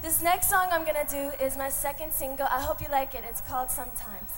This next song I'm gonna do is my second single. I hope you like it. It's called Sometimes.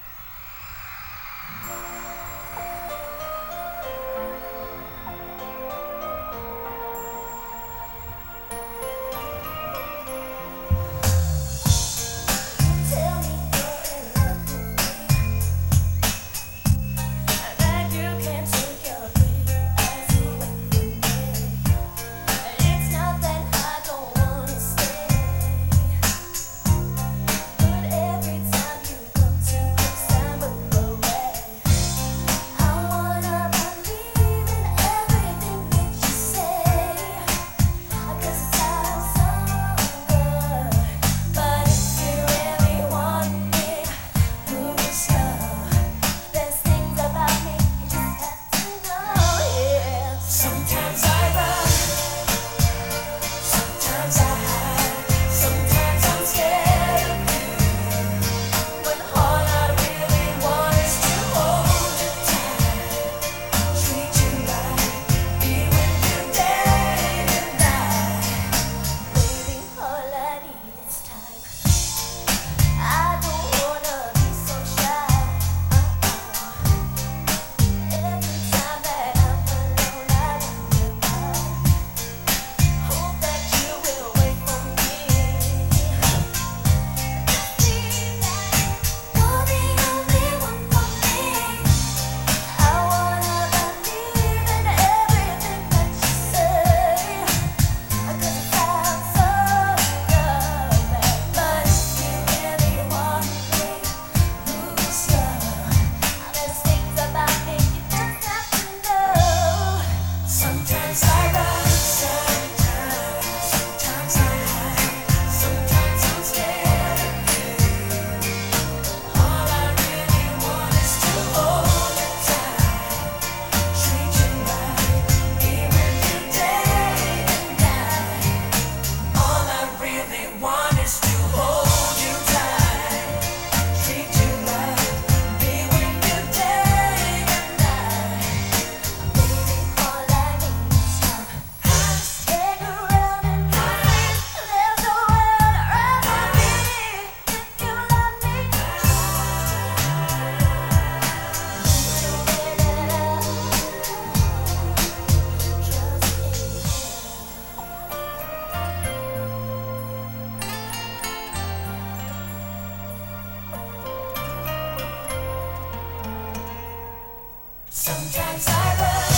Sometimes I run,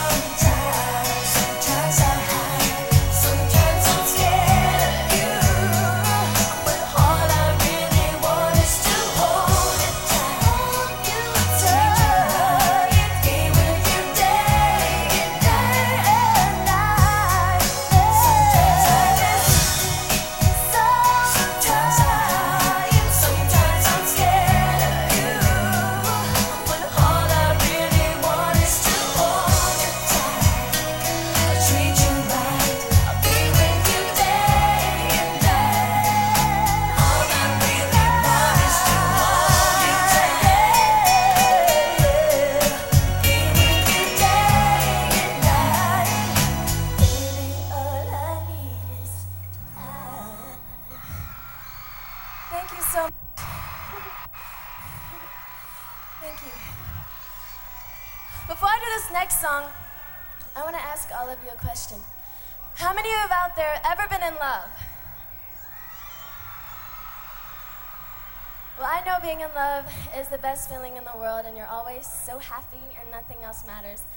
sometimes I hide, sometimes I'm scared of you. When all I really want is to hold you tight, be with you day and night. Sometimes I miss, sometimes I hide, sometimes I'm scared of you. When all I really want is to hold you tight, treat you right, I'll be with you day and night. All I really want is to hold you tight, be with you day and night. Baby, all I need is time. Thank you so much. Thank you. Before I do this next song, I want to ask all of you a question. How many of you out there ever been in love? Well, I know being in love is the best feeling in the world, and you're always so happy and nothing else matters.